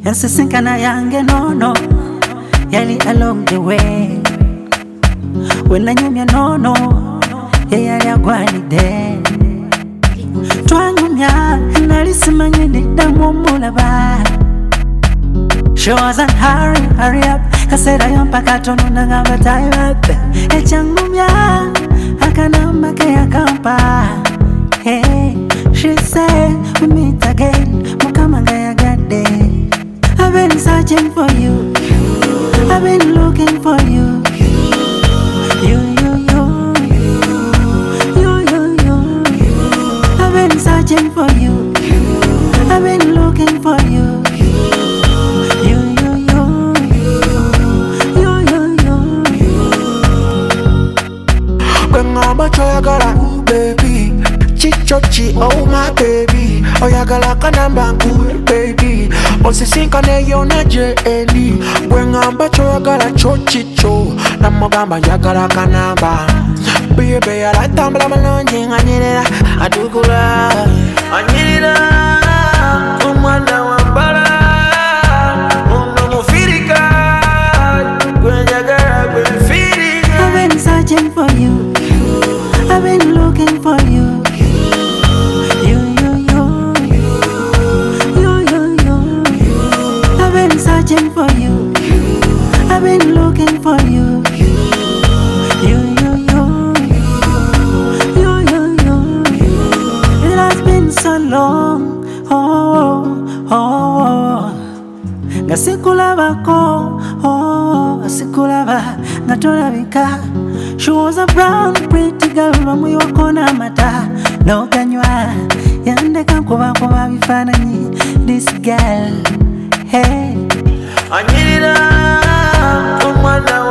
Yansisinkana yange no yali along the way. When I knew me no yali agwanide. Twanyumya nalisimanye ndidamu mulaba. She wasn't hurry up. Kasera yompa katono nangamba time up. Echangumya akanamba ke akampa. Hey, she said we meet again. Mukamanga yagade. I've been searching for you. I've been looking for you. You. I've been searching for you. I've been looking for you. Choyagala, ooh baby, chichochi, oh my baby. Oyagala kanamba cool baby. Osisinkane yona JLE. Bwengamba choyagala chochicho. Namogamba yagala kanamba. Baby alatambula malonji nganyirira atukula. Anyirira umwana wambala. Umufirika gwenjagala gwenfirika. I've been searching for you. I've been looking for you. I've been searching for you. I've been looking for you. It has been so long. Ngasikulabako, asikulaba, natolabika. She was a brown pretty girl, mamu wako na mata no kanywa yandeka kuba bifananyi. This girl, hey, anyirira umwana